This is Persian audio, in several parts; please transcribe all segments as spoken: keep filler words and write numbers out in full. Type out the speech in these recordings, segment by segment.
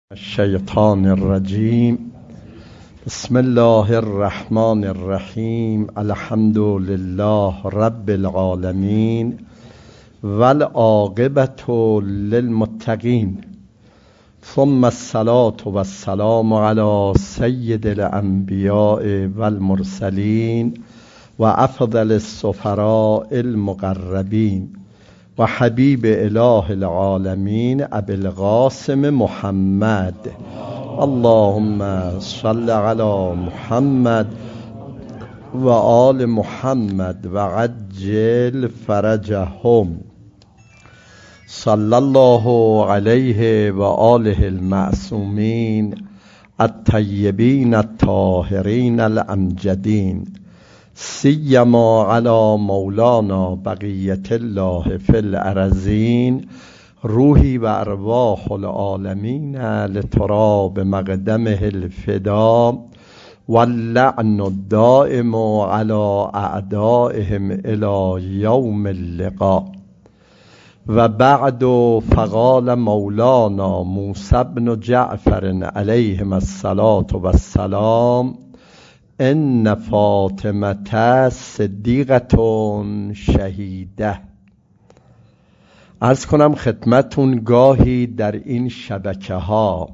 الشیطان الرجیم. بسم الله الرحمن الرحیم. الحمد لله رب العالمین والعاقبة للمتقین، ثم الصلاة والسلام علی سید الانبیاء والمرسلین و افضل السفراء المقربین و حبیب اله العالمین ابی القاسم محمد. اللهم صل علی محمد و آل محمد و عجل فرجهم. صلی الله علیه و آله المعصومین الطیبین الطاهرین الامجدین، سیما علی مولانا بقیت الله فی الارضین، روحی و ارواح العالمین لتراب مقدمه الفدا، واللعن الدائم علی اعدائهم الی یوم اللقاء. و بعد فقال مولانا موسی بن جعفر علیهم الصلاة والسلام: ان فاطمه صدیقة شهیده. عرض کنم خدمتون گاهی در این شبکه ها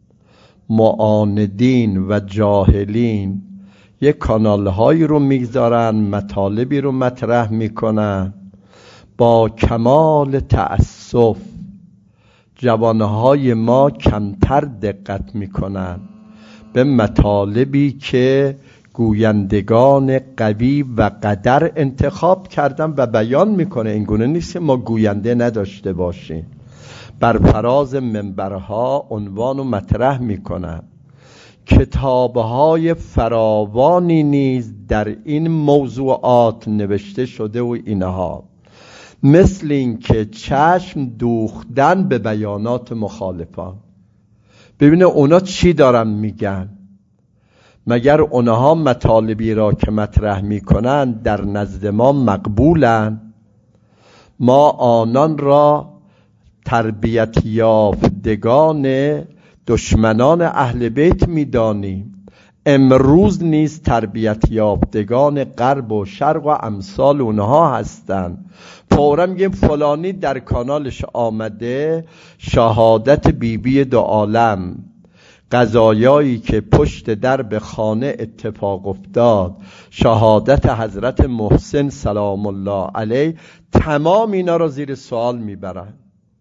معاندین و جاهلین یک کانال هایی رو میگذارن، مطالبی رو مطرح میکنن، با کمال تأسف جوانهای ما کمتر دقت میکنن به مطالبی که گویندگان قوی و قدر انتخاب کردن و بیان میکنه. این گونه نیست ما گوینده نداشته باشیم. بر فراز منبرها عنوان و مطرح میکنن. کتابهای فراوانی نیز در این موضوعات نوشته شده و اینها، مثل این که چشم دوختن به بیانات مخالفان. ببینه اونا چی دارن میگن. مگر اونها مطالبی را که مطرح میکنن در نزد ما مقبولن؟ ما آنان را تربیت یافتگان دشمنان اهل بیت میدانیم. امروز نیز تربیت یافتگان غرب و شرق و امثال اونها هستن. فورا میگیم فلانی در کانالش آمده شهادت بیبی دو عالم، قضایایی که پشت در به خانه اتفاق افتاد، شهادت حضرت محسن سلام الله علیه، تمام اینا را زیر سوال میبرن.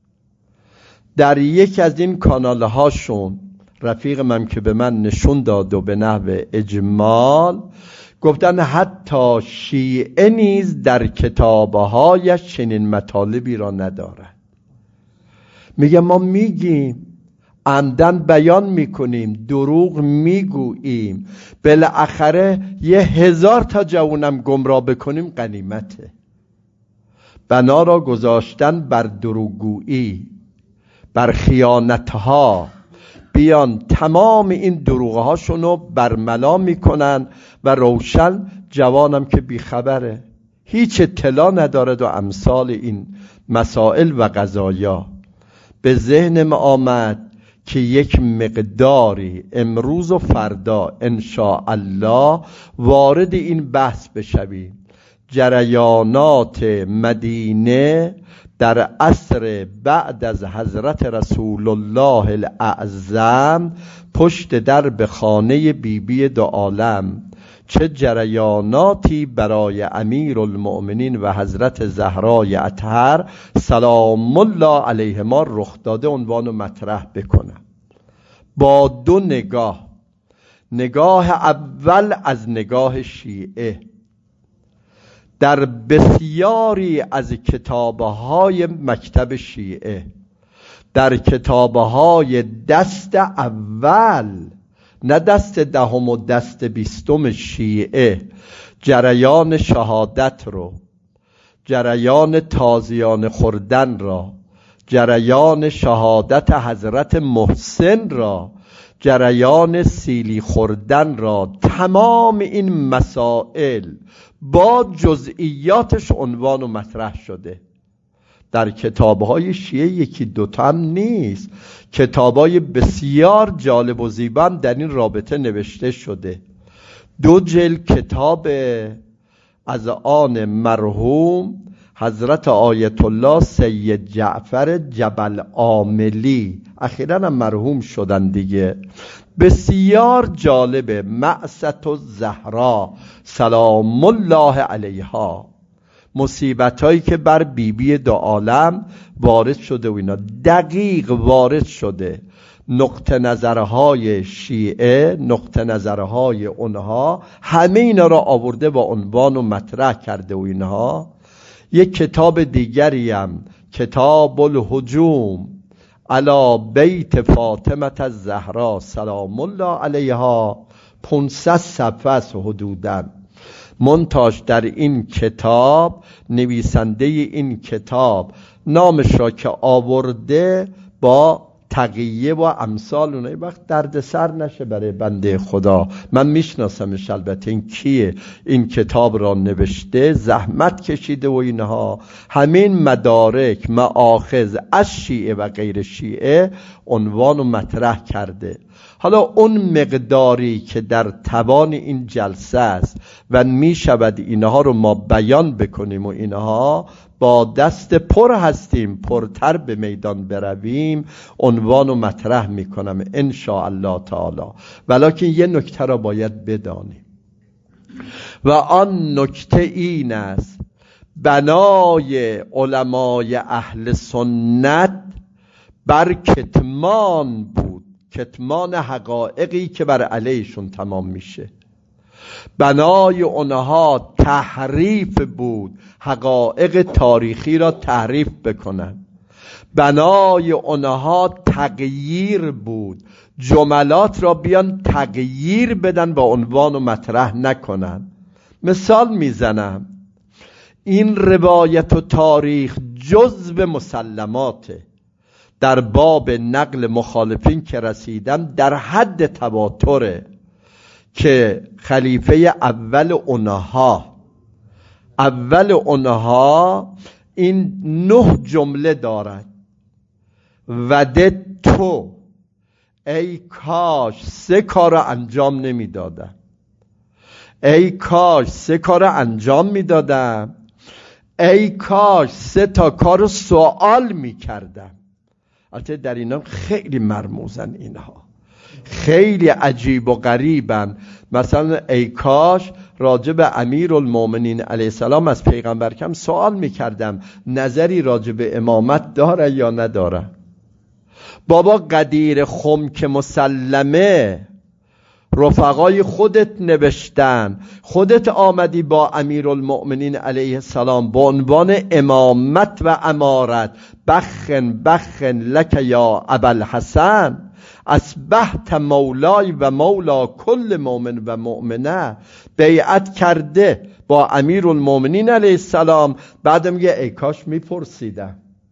در یک از این کانال هاشون رفیق من که به من نشون داد و به نحو اجمال گفتن حتی شیعه نیز در کتابهایش چنین مطالبی را ندارد. میگه ما میگیم، عمدن بیان میکنیم، دروغ میگوییم، بالاخره یه هزار تا جوانم گمراه بکنیم غنیمته. بنا را گذاشتن بر دروغگویی، بر خیانتها، بیان تمام این دروغهاشونو برملا میکنن و روشن جوانم که بیخبره، هیچ اطلاع ندارد و امثال این مسائل و قضایا. به ذهنم آمد که یک مقداری امروز و فردا انشاءالله وارد این بحث بشویم. جریانات مدینه در عصر بعد از حضرت رسول الله الاعظم پشت در به خانه بیبی دو عالم، چه جریاناتی برای امیر المؤمنین و حضرت زهرای اطهر سلام الله علیهما رخ داده عنوان و مطرح بکنم با دو نگاه. نگاه اول از نگاه شیعه. در بسیاری از کتابهای مکتب شیعه، در کتابهای دست اول، نه دست دهم و دست بیستم شیعه، جریان شهادت رو، جریان تازیان خوردن را، جریان شهادت حضرت محسن را، جریان سیلی خوردن را، تمام این مسائل با جزئیاتش عنوان و مطرح شده. در کتابهای شیعه یکی دوتا هم نیست، کتابهای بسیار جالب و زیبا هم در این رابطه نوشته شده. دو جلد کتاب از آن مرحوم حضرت آیت الله سید جعفر جبل عاملی، اخیراً هم مرحوم شدن دیگه، بسیار جالبه. مأسة الزهرا سلام الله علیها، مصیبت هایی که بر بیبی دو عالم وارد شده و اینا دقیق وارد شده. نقطه نظرهای شیعه، نقطه نظرهای اونها، همه اینا را آورده با عنوان و مطرح کرده و اینها. یک کتاب دیگری هم کتاب الهجوم علی بیت فاطمه الزهرا سلام الله علیها، پانصد صفحه است حدوداً. منتاج در این کتاب نویسنده این کتاب نامش را که آورده با تقیه و امثال اونایی، وقت درد سر نشه برای بنده خدا. من میشناسمش البته، این کیه، این کتاب را نوشته، زحمت کشیده و اینها، همین مدارک مآخذ از شیعه و غیر شیعه عنوان و مطرح کرده. حالا اون مقداری که در توان این جلسه است و می شود اینها رو ما بیان بکنیم و اینها با دست پر هستیم، پرتر به میدان برویم، عنوان و مطرح می کنم ان شاء الله تعالی. ولکن یه نکته را باید بدانیم و آن نکته این است: بنای علمای اهل سنت بر کتمان بود، کتمان حقایقی که بر علیشون تمام میشه. بنای اونها تحریف بود، حقایق تاریخی را تحریف بکنن. بنای اونها تغییر بود، جملات را بیان تغییر بدن و عنوان و مطرح نکنن. مثال میزنم، این روایت و تاریخ جزو مسلماته. در باب نقل مخالفین که رسیدم در حد تواتره که خلیفه اول اونها اول اونها این نه جمله دارد: وده تو، ای کاش سه کار انجام نمی دادم، ای کاش سه کار انجام می دادم، ای کاش سه تا کار سوال می کردم. البته در اینا خیلی مرموزن، اینها خیلی عجیب و غریبن. مثلا ای کاش راجع به امیرالمومنین علیه السلام از پیغمبر کم سوال میکردم نظری راجع به امامت داره یا نداره. بابا قدیر خم که مسلمه، رفقای خودت نوشتن، خودت آمدی با امیرالمؤمنین علیه السلام با عنوان امامت و امارت بخن بخن لک یا ابوالحسن اصبحت مولای و مولا کل مؤمن و مؤمنه، بیعت کرده با امیرالمؤمنین علیه السلام. بعدم میگه ای کاش میپرسیدم.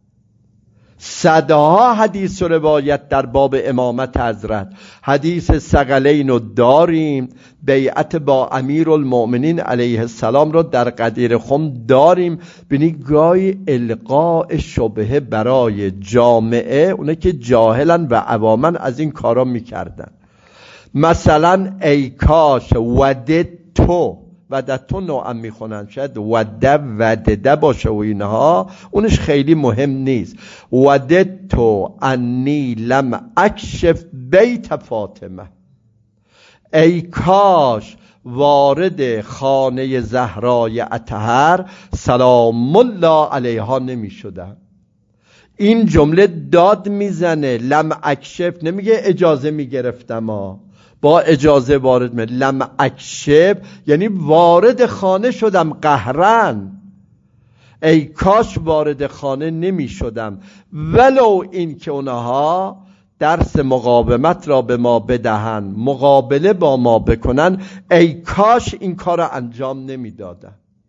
صدها حدیث و روایت در باب امامت حضرت، حدیث ثقلین رو داریم، بیعت با امیرالمؤمنین علیه السلام رو در قدیر خم داریم. بینی گاهی القاء شبهه برای جامعه، اونه که جاهلن و عوامن از این کارا میکردن. مثلا ای کاش وده تو، ودتو نوعم میخونن، شاید وده ودده باشه و اینها، اونش خیلی مهم نیست. ودتو انی لم اکشف بیت فاطمه، ای کاش وارد خانه زهرای اطهر سلام الله علیها نمی شدم. این جمله داد میزنه، لم اکشف نمیگه اجازه میگرفتم ها، با اجازه وارد می، لم اکشف یعنی وارد خانه شدم قهرن. ای کاش وارد خانه نمی شدم، ولو این که اونها درس مقاومت را به ما بدهن، مقابله با ما بکنن، ای کاش این کار را انجام نمی دادن.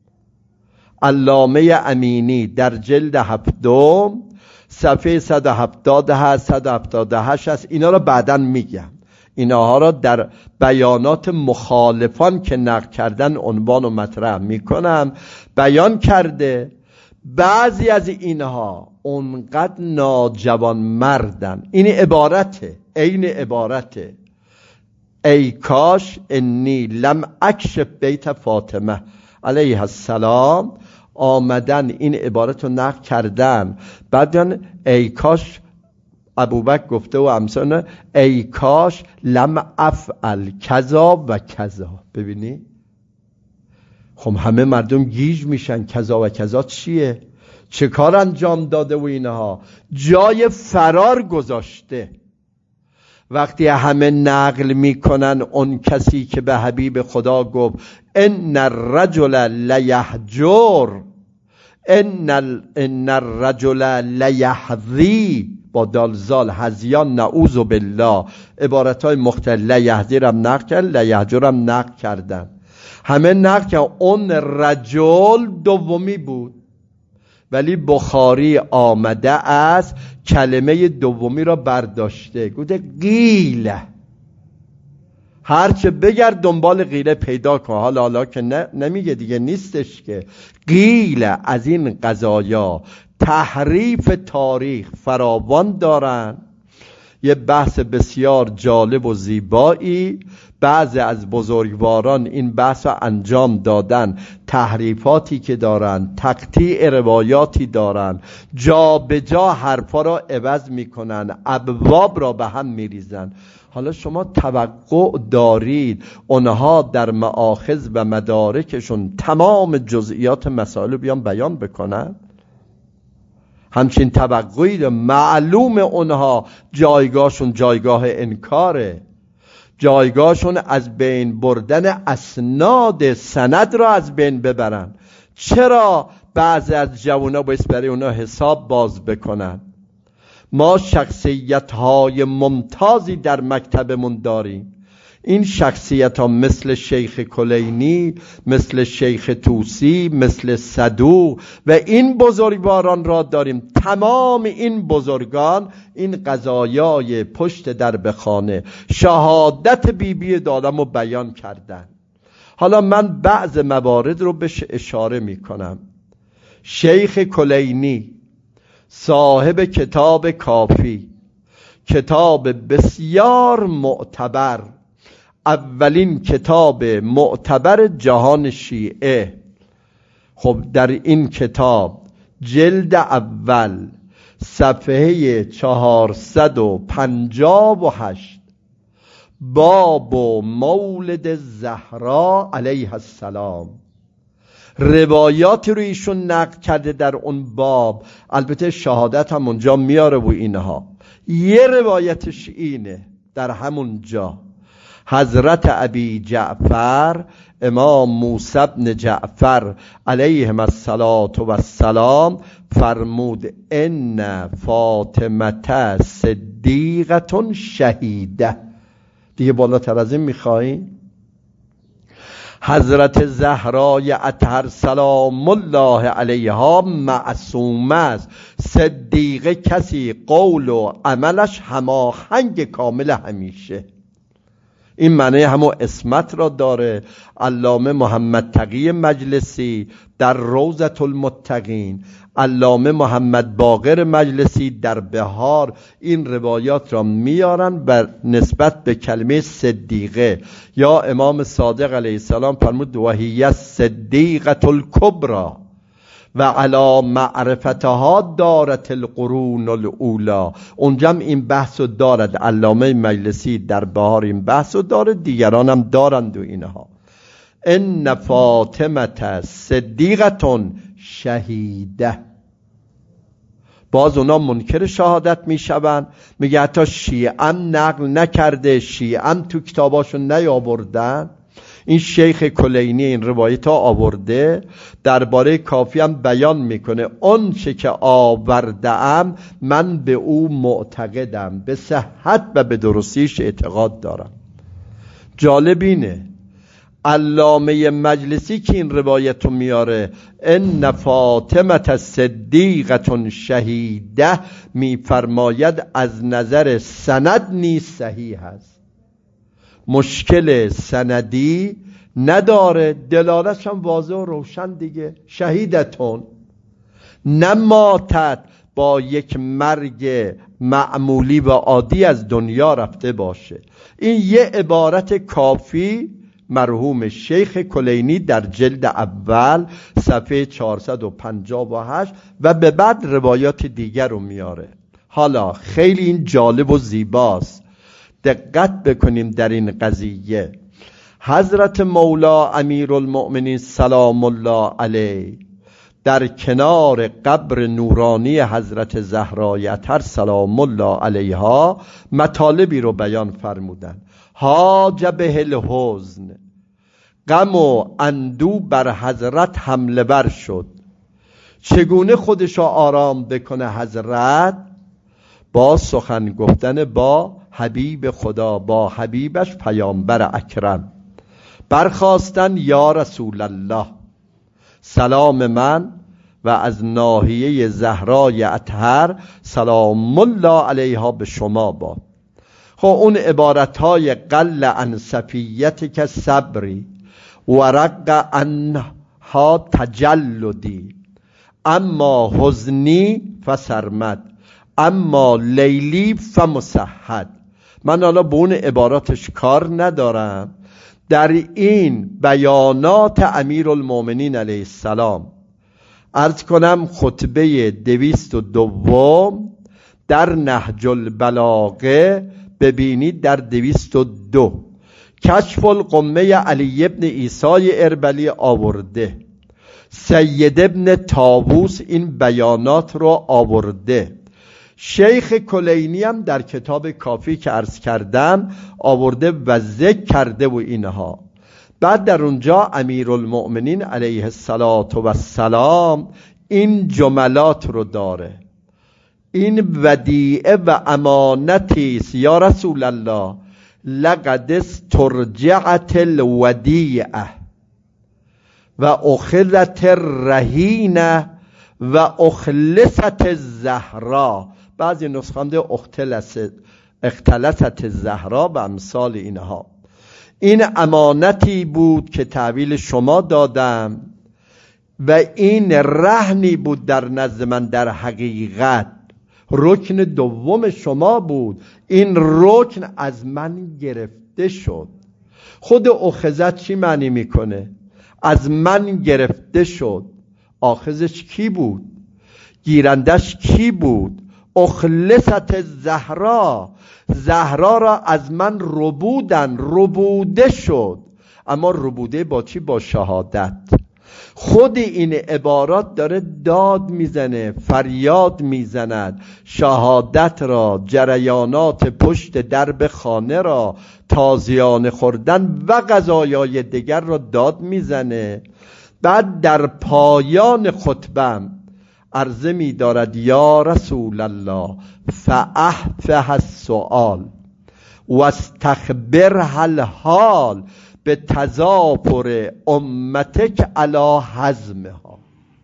علامه امینی در جلد هفتم صفحه صد و هفتاد و هشت صد و هفتاد و هشت است. اینا را بعداً میگم، اینها را در بیانات مخالفان که نقل کردن عنوان و مطرح میکنم. بیان کرده بعضی از اینها اونقدر ناجوان مردن، این عبارته، این عبارته، ای کاش انی لم اکشف بیت فاطمه علیه السلام، آمدن این عبارت رو نقل کردن، بعدن ای کاش ابوبکر گفته و امثال، ای کاش لم افعل کذا و کذا. ببینی خب همه مردم گیج میشن، کذا و کذا چیه، چه کار انجام داده و اینها، جای فرار گذاشته. وقتی همه نقل میکنن اون کسی که به حبیب خدا گفت ان الرجل لیهجر، ان ال... ان الرجل لیحذی، با دالزال هزیان، نعوذ بالله، عبارتهای مختلف، لیحذرم نقل کرد، لیهجرم نقل کردن، همه نقل کرد. اون رجل دومی بود، ولی بخاری آمده است کلمه دومی را برداشته، گفته قیله، هرچه بگرد دنبال قیله پیدا کن. حالا حالا که نه نمیگه دیگه، نیستش که. قیله از این قضایا تحریف تاریخ فراوان دارن، یه بحث بسیار جالب و زیبایی. بعضی از بزرگواران این بحث رو انجام دادن، تحریفاتی که دارن، تقطیع روایاتی دارن، جا به جا حرفا را عوض میکنن، ابواب را به هم میریزن. حالا شما توقع دارید اونها در مآخذ و مدارکشون تمام جزئیات مسائل بیان بیان بکنن؟ همچین توقعی معلوم اونها جایگاهشون جایگاه انکاره، جایگاهشون از بین بردن اسناد سند را از بین ببرن. چرا بعضی از جوانا باید برای اونا حساب باز بکنن؟ ما شخصیت های ممتازی در مکتبمون داریم. این شخصیت ها مثل شیخ کلینی، مثل شیخ توسی، مثل صدوق و این بزرگواران را داریم. تمام این بزرگان این قضایای پشت در خانه شهادت بی بی دادم رو بیان کردن. حالا من بعض موارد رو بهش اشاره می کنم. شیخ کلینی صاحب کتاب کافی، کتاب بسیار معتبر، اولین کتاب معتبر جهان شیعه. خب در این کتاب جلد اول صفحه چهارصد و پنجاه و هشت، باب مولد زهرا علیه السلام، روایاتی رو ایشون نقل کرده در اون باب. البته شهادت هم اونجا میاره و اینها. یه روایتش اینه در همون جا، حضرت ابی جعفر امام موسی بن جعفر علیهم السلام فرمود ان فاطمه صدیقه شهیده. دیگه بالاتر از این میخوایی؟ حضرت زهرای اطهر سلام الله علیها معصومه است. صدیقه کسی قول و عملش هماهنگ کامل همیشه. این معنی همون اسمت را داره. علامه محمد تقی مجلسی در روضة المتقین، علامه محمد باقر مجلسی در بهار این روایات را میارن و نسبت به کلمه صدیقه. یا امام صادق علیه السلام فرمود وهی صدیقة الکبری و علی معرفتها دارت القرون الاولی. اونجا این بحثو دارد، علامه مجلسی در بهار این بحثو داره، دیگران هم دارند و اینها. ان فاطمه صدیقه شهیده. باز اونا منکر شهادت میشون، میگه حتی شیعه هم نقل نکرده، شیعه هم تو کتاباشون نیاوردن. این شیخ کلینی این روایت ها آورده، درباره کافی هم بیان میکنه اون چه که آوردم من به او معتقدم، به صحت و به درستیش اعتقاد دارم. جالب اینه علامه مجلسی که این روایت رو میاره ان فاطمه صدیقه شهیده میفرماید از نظر سند نیز صحیح است، مشکل سندی نداره، دلالتش هم واضح و روشن دیگه. شهیدتون نماتت با یک مرگ معمولی و عادی از دنیا رفته باشه. این یه عبارت کافی مرحوم شیخ کلینی در جلد اول صفحه چهارصد و پنجاه و هشت و به بعد روایات دیگر رو میاره. حالا خیلی این جالب و زیباست، دقت بکنیم در این قضیه. حضرت مولا امیرالمؤمنین سلام الله علیه در کنار قبر نورانی حضرت زهرای اطهر سلام الله علیها مطالبی رو بیان فرمودن. حاج به الحزن، غم و اندو بر حضرت حمله بر شد. چگونه خودشو آرام بکنه حضرت؟ با سخن گفتن با حبیب خدا، با حبیبش پیامبر اکرم. برخواستن یا رسول الله، سلام من و از ناحیه زهرای اطهر سلام الله علیها به شما باد. خب اون عبارتهای قل عن صفیت که صبری و رق عنها تجلدی اما حزنی فسرمد اما لیلی فمسحد. من حالا به اون عباراتش کار ندارم. در این بیانات امیرالمؤمنین علیه السلام عرض کنم خطبه دویست و دوم در نهج البلاغه ببینید در دویست و دو کشف الغمه علی ابن عیسی اربلی آورده، سید ابن طاووس این بیانات رو آورده، شیخ کلینی هم در کتاب کافی که عرض کردم آورده و ذکر کرده و اینها. بعد در اونجا امیرالمؤمنین علیه السلام این جملات رو داره: این ودیعه و امانتی است یا رسول الله، لقد استرجعت الودیعه و اخذت الرهینه و اخلصت الزهرا. بعضی نسخه هم اختلست اختلست الزهرا و امثال اینها. این امانتی بود که تحویل شما دادم و این رهنی بود در نزد من، در حقیقت رکن دوم شما بود. این رکن از من گرفته شد. خود اخذت چی معنی میکنه؟ از من گرفته شد. آخذش کی بود؟ گیرندش کی بود؟ اخلصت زهرا، زهرا را از من ربودن، ربوده شد. اما ربوده با چی؟ با شهادت. خود این عبارات داره داد میزنه، فریاد میزند، شهادت را، جریانات پشت درب خانه را، تازیانه خوردن و غذایای دیگر را داد میزنه. بعد در پایان خطبم عرضه می دارد یا رسول الله فاحفظ السؤال و استخبرها الحال به تضافر امتک علی حزمها.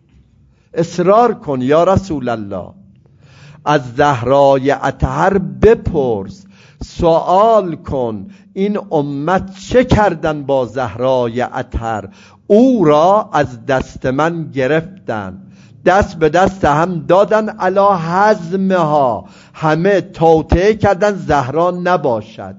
اصرار کن یا رسول الله، از زهرای اطهر بپرس، سوال کن این امت چه کردن با زهرای اطهر. او را از دست من گرفتن، دست به دست هم دادن، علی حزمها، همه توطئه کردن زهرا نباشد.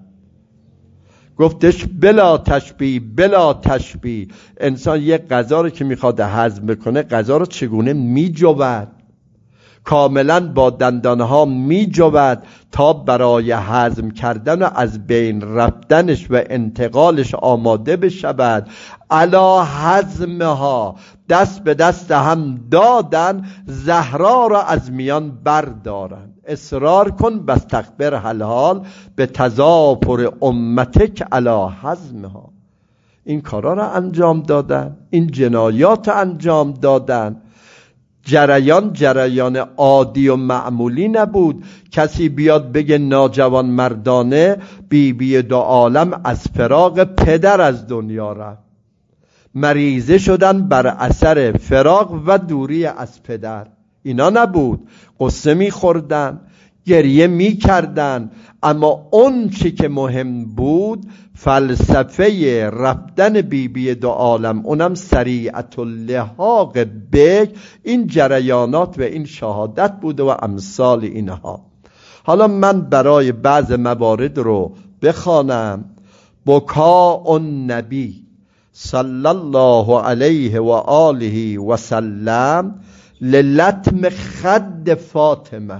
گفتش بلا تشبیه بلا تشبیه. انسان یک غذا رو که میخواد هضم بکنه، غذا رو چگونه میجود؟ کاملا با دندانها میجود تا برای هضم کردن و از بین رفتنش و انتقالش آماده بشود. علی حزمها، دست به دست هم دادن، زهرا را از میان بردارن. اصرار کن بس تخبر حلال به تضافر امتک علی حزمها. این کارا را انجام دادن، این جنایات انجام دادن. جریان جریان عادی و معمولی نبود. کسی بیاد بگه ناجوان مردانه بی بی دو عالم از فراق پدر از دنیا رفت، مریضه شدن بر اثر فراق و دوری از پدر. اینا نبود. قصه می خوردن، گریه می کردن، اما اون چی که مهم بود فلسفه رفتن بی بی دو عالم، اونم سریعت اللحاق بک، این جریانات و این شهادت بوده و امثال اینها. حالا من برای بعض موارد رو بخوانم. بکاء النبی صلی الله علیه و آله و سلم للطم خد فاطمه.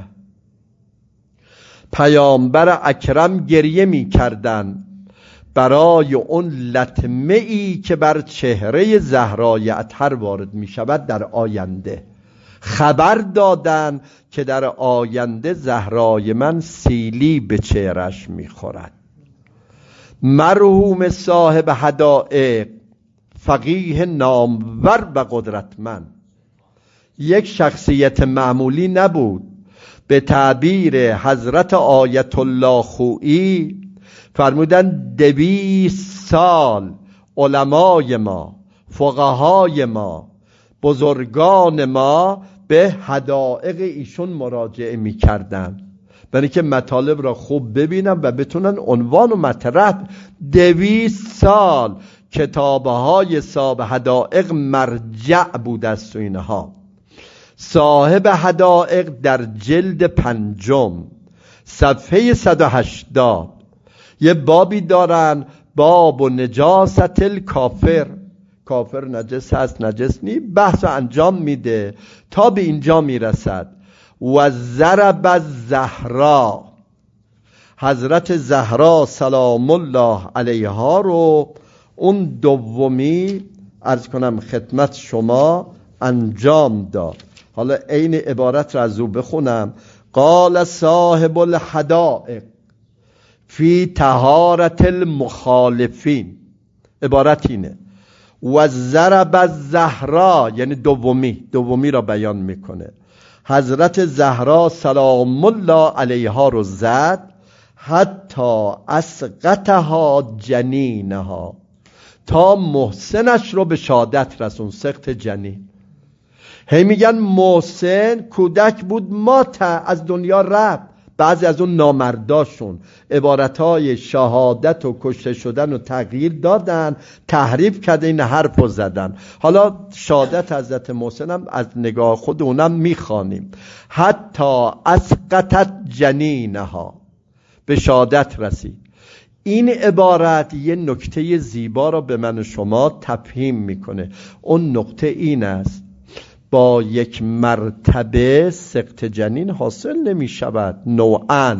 پیامبر اکرم گریه می کردن برای اون لطمه ای که بر چهره زهرای اطهر وارد می شود در آینده. خبر دادن که در آینده زهرای من سیلی به چهرش می خورد. مرحوم صاحب حدائق، فقیه نامور و قدرتمند، یک شخصیت معمولی نبود. به تعبیر حضرت آیت الله خویی فرمودن دویست سال علمای ما، فقهای ما، بزرگان ما به حدائق ایشون مراجعه می کردن برای که مطالب را خوب ببینن و بتونن عنوان و مطرح. دویست سال کتابهای صاحب حدائق مرجع بود است و اینها. صاحب حدائق در جلد پنجم صفحه صد و هشتاد یه بابی دارن، باب و نجاست الکافر. کافر نجس هست نجس نی، بحث انجام میده تا به اینجا میرسد. و ضرب الزهرا، حضرت زهرا سلام الله علیها رو اون دومی عرض کنم خدمت شما انجام داد. حالا عین عبارت را از او بخونم. قال صاحب الحدائق فی طهارت المخالفین، عبارت اینه. و ضرب الزهرا یعنی دومی، دومی را بیان میکنه. حضرت زهرا سلام الله علیها رو زد حتی اسقطها جنینها، تا محسنش رو به شهادت رسون. سقط جنین، هی میگن محسن کودک بود مات، از دنیا رفت. بعضی از اون نامرداشون عبارتهای شهادت و کشته شدن و تغییر دادن، تحریف کرده این حرف رو زدن. حالا شهادت حضرت محسن هم از نگاه خود اونم میخوانیم. حتی اسقطت جنینها، به شهادت رسید. این عبارت یه نکته زیبا را به من و شما تفهیم میکنه. اون نکته این است: با یک مرتبه سقط جنین حاصل نمی شود. نوعاً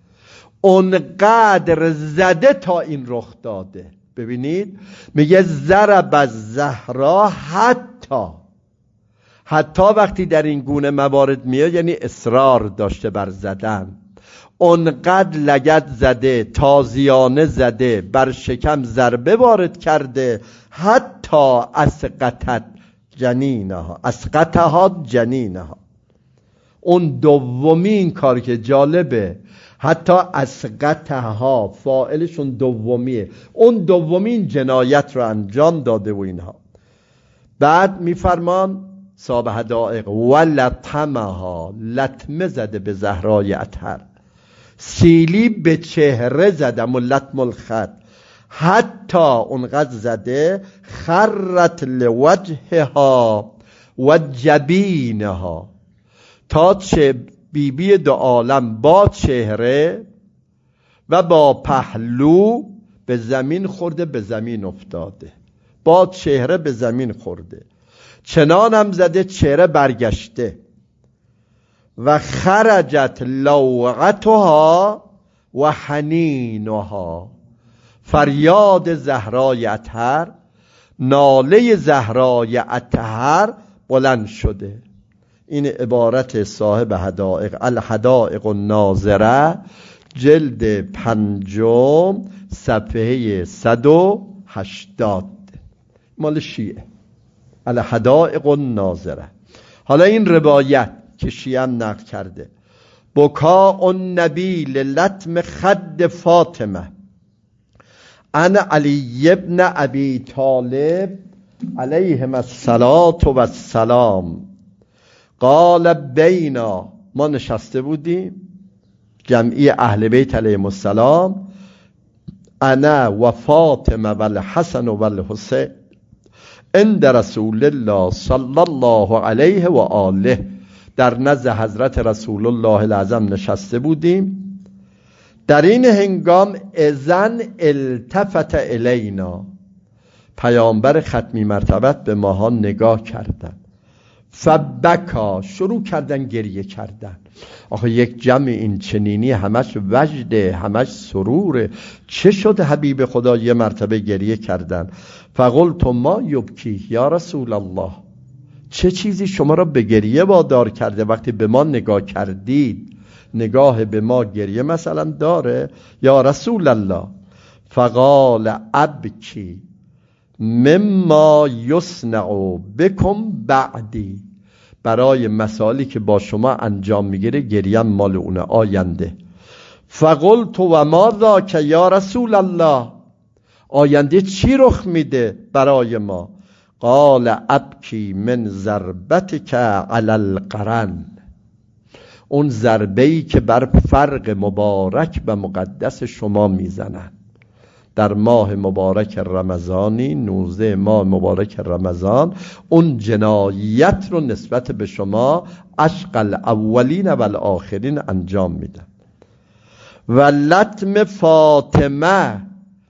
اونقدر زده تا این رخ داده. ببینید میگه ضرب الزهرا حتی، حتی وقتی در این گونه موارد میاد یعنی اصرار داشته بر زدن. اونقدر لگد زده، تازیانه زده، بر شکم ضربه وارد کرده. حتی اسقطت جنینها، اسقطها جنینها. اون دومین کار که جالبه، حتی اسقطها فاعلشون دومیه، اون دومین جنایت رو انجام داده و اینها. بعد میفرمان صاحب حدائق ولطمها، لطمه زده به زهرای اطهر، سیلی به چهره زدم و لطم الخد، حتی اونقدر زده خرت لوجهها و جبینها، تا چه بیبی دو عالم با چهره و با پهلو به زمین خورده، به زمین افتاده. با چهره به زمین خورده، چنانم زده چهره برگشته. و خرجت لوعتها و حنینها، فریاد زهرای اطهر، ناله زهرای اطهر بلند شده. این عبارت صاحب حدائق، الحدائق الناظره، جلد پنجم صفحه صد و هشتاد، مال شیعه، الحدائق الناظره. حالا این روایت که شیعه نقل کرده، بکاء النبی للطم خد فاطمه ان علی ابن ابی طالب علیهم الصلاة و السلام قال بینا، ما نشسته بودیم جمعی اهل بیت علیهم السلام، انا و فاطمه و الحسن و الحسین عند رسول الله صلی الله علیه و آله، در نزد حضرت رسول الله الاعظم نشسته بودیم. در این هنگام اذن التفت الینا، پیامبر ختمی مرتبت به ماها نگاه کردن. فبکا، شروع کردن گریه کردن. آخه یک جمع این چنینی همش وجده، همش سروره، چه شد حبیب خدا یه مرتبه گریه کردن؟ فقلت ما یبکی یا رسول الله، چه چیزی شما را به گریه وادار کرده؟ وقتی به ما نگاه کردید، نگاه به ما گریه مثلا داره یا رسول الله؟ فقال ابکی مما یصنع بکم بعدی، برای مسائلی که با شما انجام میگیره گریم مال اونه آینده. فقلت و ما ذاک یا رسول الله، آینده چی رخ میده برای ما؟ قال ابکی من ضربتک علی القرن، اون ضربه‌ای که بر فرق مبارک و مقدس شما میزنن در ماه مبارک رمضانی، نوزده ماه مبارک رمضان، اون جنایت رو نسبت به شما عشق الاولین و الاخرین انجام میدن. و لطم فاطمه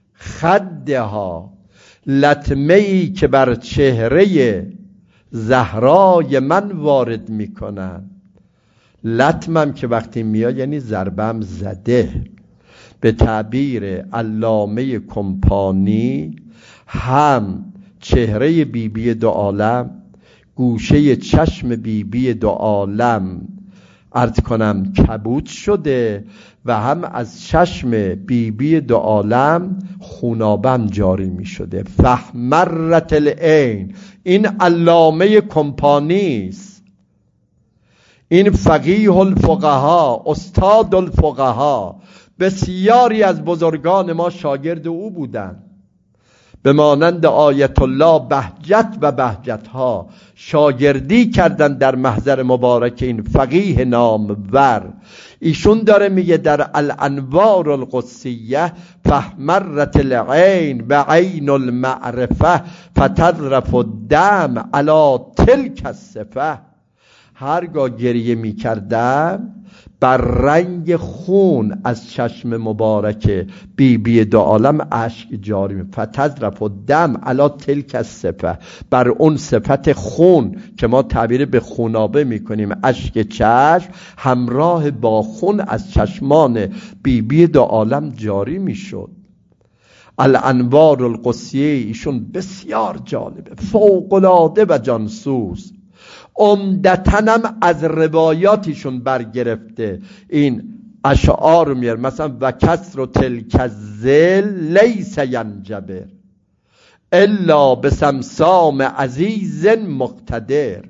خدها، لطمه‌ای که بر چهره زهرای من وارد میکنن. لطمم که وقتی میاد یعنی ضربم زده. به تعبیر علامه کمپانی، هم چهره بیبی بی دو عالم، گوشه چشم بیبی بی دو عالم عرض کنم کبود شده و هم از چشم بیبی بی دو عالم خونابم جاری می شده. فحمرت العین، این علامه کمپانی است، این فقیه الفقها، استاد الفقها. بسیاری از بزرگان ما شاگرد او بودند، به مانند آیت الله بهجت و بهجت ها شاگردی کردند در محضر مبارک این فقیه نامور. ایشون داره میگه در الانوار القدسیه فحمرت العین و عین المعرفه فتذرف الدم علی تلک الصفه، هرگاه گریه میکردم بر رنگ خون از چشم مبارک بیبی بی دو عالم اشک جاری می، فتذرف الدم علی تلک الصفه، بر اون صفت خون که ما تعبیر به خونابه میکنیم، اشک چشم همراه با خون از چشمان بیبی بی دو عالم جاری میشد. الانوار القدسیه ایشون بسیار جالبه، فوق‌العاده و جانسوز. عمدتاً از روایاتیشون برگرفته این اشعار رو میاره، مثلا و کسر تلک الذل لیس ینجبر الا بسمسام عزیز مقتدر.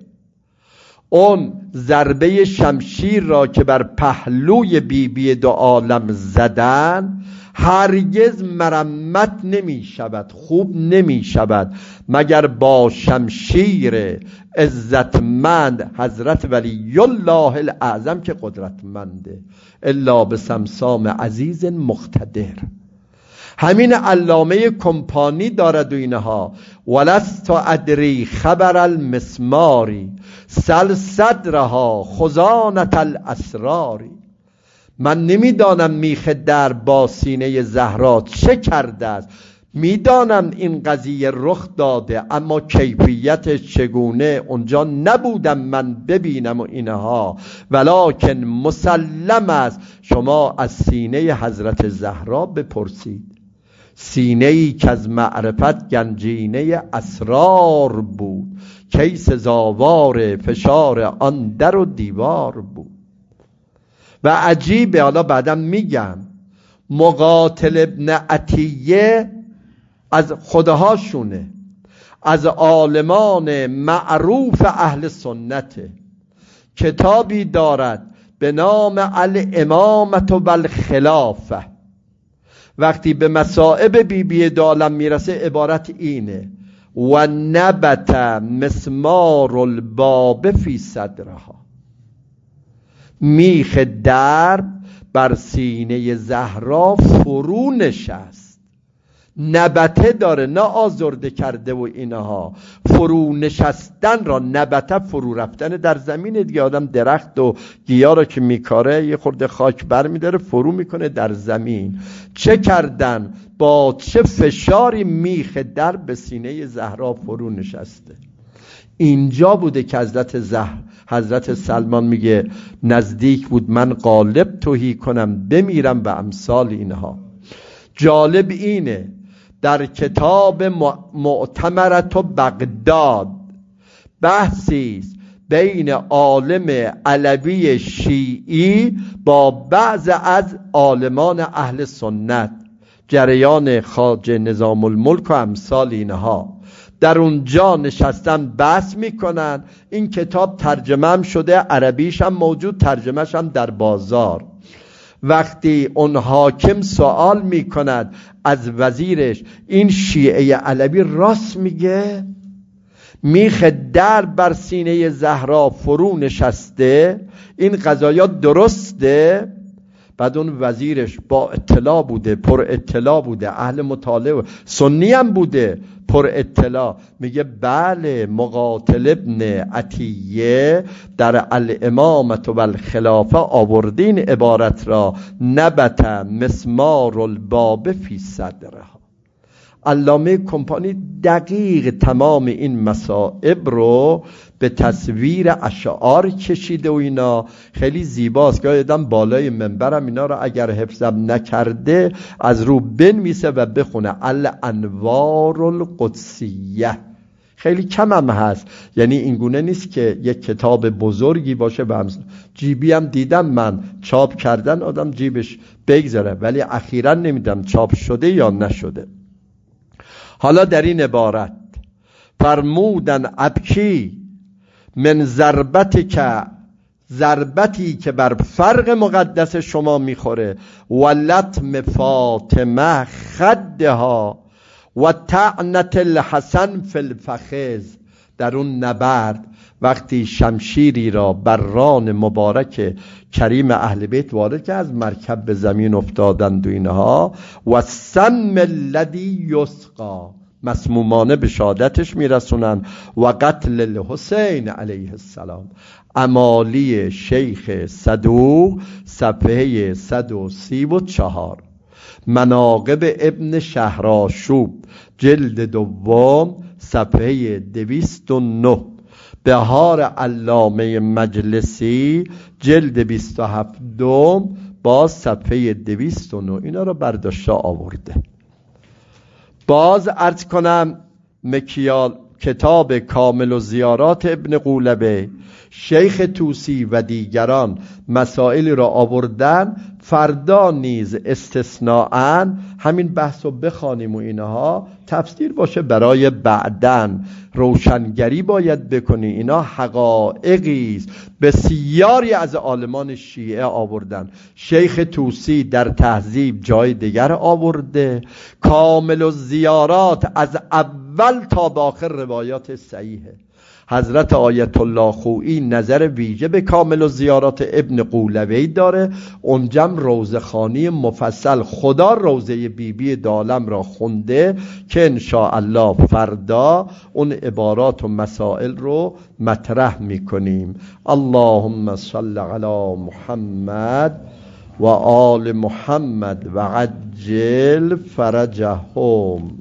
اون ضربه شمشیر را که بر پهلوی بیبی بی دو عالم زدن هرگز مرمت نمی شود، خوب نمی شود مگر با شمشیر عزتمند حضرت ولی الله الاعظم که قدرتمنده، الا به سمسام عزیز مقتدر. همین علامه کمپانی دارد و اینها، ولست ادری خبر المسماری سل صدرها خزانت الاسراری. من نمیدانم میخ در با سینه زهرا چه کرده است، میدانم این قضیه رخ داده، اما کیفیت چگونه اونجا نبودم من ببینم و اینها، ولکن مسلم است سیما از سینه حضرت زهرا بپرسید، سینه ای که از معرفت گنجینه اسرار بود، کی سزاوار فشار آن در و دیوار بود. و عجیبه، حالا بعدم میگم، مقاتل ابن عطیه از خودهاشونه، از عالمان معروف اهل سنته، کتابی دارد به نام الامامة و الخلافه. وقتی به مصائب بیبی بی دو عالم میرسه عبارت اینه، و نبت مسمار الباب فی صدرها، میخ درب بر سینه زهرا فرو نشست. نبته داره، نه آزرده کرده و اینها. فرو نشستن را، نبته فرو رفتن در زمین دیگه. آدم درخت و گیاه را که میکاره یه خورده خاک بر میداره فرو میکنه در زمین. چه کردن؟ با چه فشاری میخ در به سینه زهرا فرو نشسته. اینجا بوده که حضرت زهر حضرت سلمان میگه نزدیک بود من غالب تهی کنم بمیرم و امثال اینها. جالب اینه در کتاب معتمرت و بغداد بحثی بین عالم علوی شیعی با بعض از عالمان اهل سنت، جریان خواجه نظام الملک و امثال اینها، در اونجا نشستن بحث میکنن. این کتاب ترجمه هم شده، عربیش هم موجود، ترجمهش هم در بازار. وقتی اون حاکم سوال میکند از وزیرش این شیعه علوی راست میگه؟ میخ در بر سینه زهرا فرو نشسته، این قضایا درسته؟ بعد اون وزیرش با اطلاع بوده، پر اطلاع بوده، اهل مطالعه، سنی هم بوده، پر اطلاع، میگه بله مقاتل ابن عطیه در الامامت و الخلافه آوردین عبارت را نبت مسمار الباب فی صدرها. علامه کمپانی دقیق تمام این مصائب رو به تصویر اشعار کشیده و اینا خیلی زیباست. گاهی آدم بالای منبرم اینا رو اگر حفظم نکرده از رو بنویسه و بخونه. الانوار القدسیه خیلی کم هم هست، یعنی اینگونه نیست که یک کتاب بزرگی باشه و همز... جیبی هم دیدم من چاپ کردن آدم جیبش بگذاره، ولی اخیراً نمیدم چاپ شده یا نشده. حالا در این عبارت فرمودن ابکی من ضربتی که ضربتی که بر فرق مقدس شما میخوره و لطم فاطمه خدها و طعنت الحسن فی الفخذ. در اون نبرد وقتی شمشیری را بر ران مبارک کریم اهل بیت وارد که از مرکب به زمین افتادند و اینها، و سم الذی یسقا مسمومانه به شهادتش میرسونن، و قتل الحسین علیه السلام. امالی شیخ صدوق صفحه صد و سی و چهار. مناقب ابن شهرآشوب جلد دوم صفحه دویست و نه. بهار علامه مجلسی جلد بیست و هفت دوم باز صفحه دویست و نه. اینا رو برداشته آورده. باز عرض کنم مکیال کتاب کامل و زیارات ابن قولبه، شیخ توسی و دیگران مسائلی را آوردن. فردا نیز استثناءً همین بحث رو بخوانیم و اینها تفسیر باشه برای بعدن روشنگری باید بکنی. اینا حقایقی است بسیاری از عالمان شیعه آوردن. شیخ توسی در تهذیب جای دیگر آورده. کامل و زیارات از اول تا به آخر روایات صحیحه. حضرت آیت الله خویی نظر ویژه به کامل و زیارات ابن قولوی داره. اونجم روزخانی مفصل خدا روزه بی بی دالم را خونده که انشاءالله فردا اون عبارات و مسائل رو مطرح میکنیم. اللهم صل علی محمد و آل محمد و عجل فرجهم.